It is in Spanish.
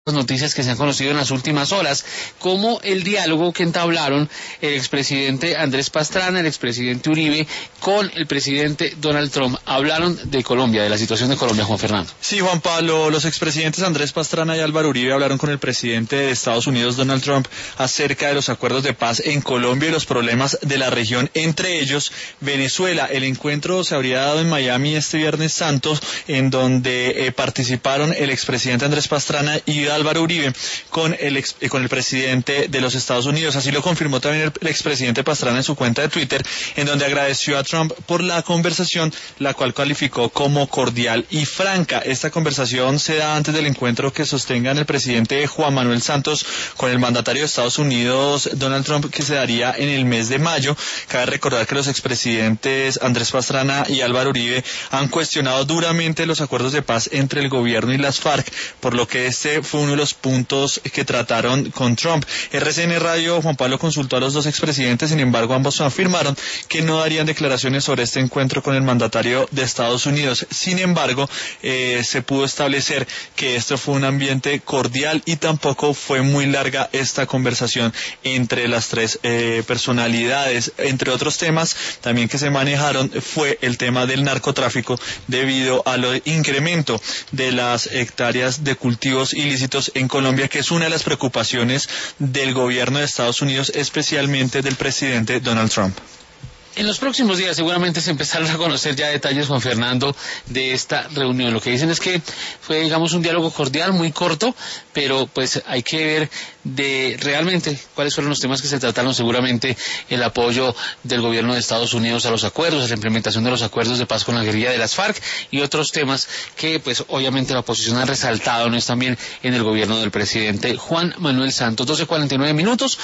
noticias que se han conocido en las últimas horas, como el diálogo que entablaron el expresidente Andrés Pastrana, el expresidente Uribe, con el presidente Donald Trump. Hablaron de Colombia, de la situación de Colombia, Juan Fernando. Sí, Juan Pablo, los expresidentes Andrés Pastrana y Álvaro Uribe hablaron con el presidente de Estados Unidos, Donald Trump, acerca de los acuerdos de paz en Colombia y los problemas de la región, entre ellos Venezuela. El encuentro se habría dado en Miami este Viernes Santo, en donde participaron el expresidente Andrés Pastrana y Álvaro Uribe con el presidente de los Estados Unidos. Así lo confirmó también el expresidente Pastrana en su cuenta de Twitter, en donde agradeció a Trump por la conversación, la cual calificó como cordial y franca. Esta conversación se da antes del encuentro que sostengan el presidente Juan Manuel Santos con el mandatario de Estados Unidos, Donald Trump, que se daría en el mes de mayo. Cabe recordar que los expresidentes Andrés Pastrana y Álvaro Uribe han cuestionado duramente los acuerdos de paz entre el gobierno y las FARC, por lo que este fue uno de los puntos que trataron con Trump. RCN Radio, Juan Pablo, consultó a los dos expresidentes, sin embargo ambos afirmaron que no darían declaraciones sobre este encuentro con el mandatario de Estados Unidos. Sin embargo, se pudo establecer que esto fue un ambiente cordial y tampoco fue muy larga esta conversación entre las tres personalidades. Entre otros temas también que se manejaron fue el tema del narcotráfico, debido al incremento de las hectáreas de cultivos ilícitos en Colombia, que es una de las preocupaciones del gobierno de Estados Unidos, especialmente del presidente Donald Trump. En los próximos días seguramente se empezarán a conocer ya detalles, Juan Fernando, de esta reunión. Lo que dicen es que fue, digamos, un diálogo cordial, muy corto, pero pues hay que ver de realmente cuáles fueron los temas que se trataron. Seguramente el apoyo del gobierno de Estados Unidos a los acuerdos, a la implementación de los acuerdos de paz con la guerrilla de las FARC y otros temas que pues obviamente la oposición ha resaltado, no es también en el gobierno del presidente Juan Manuel Santos. 12:49 minutos.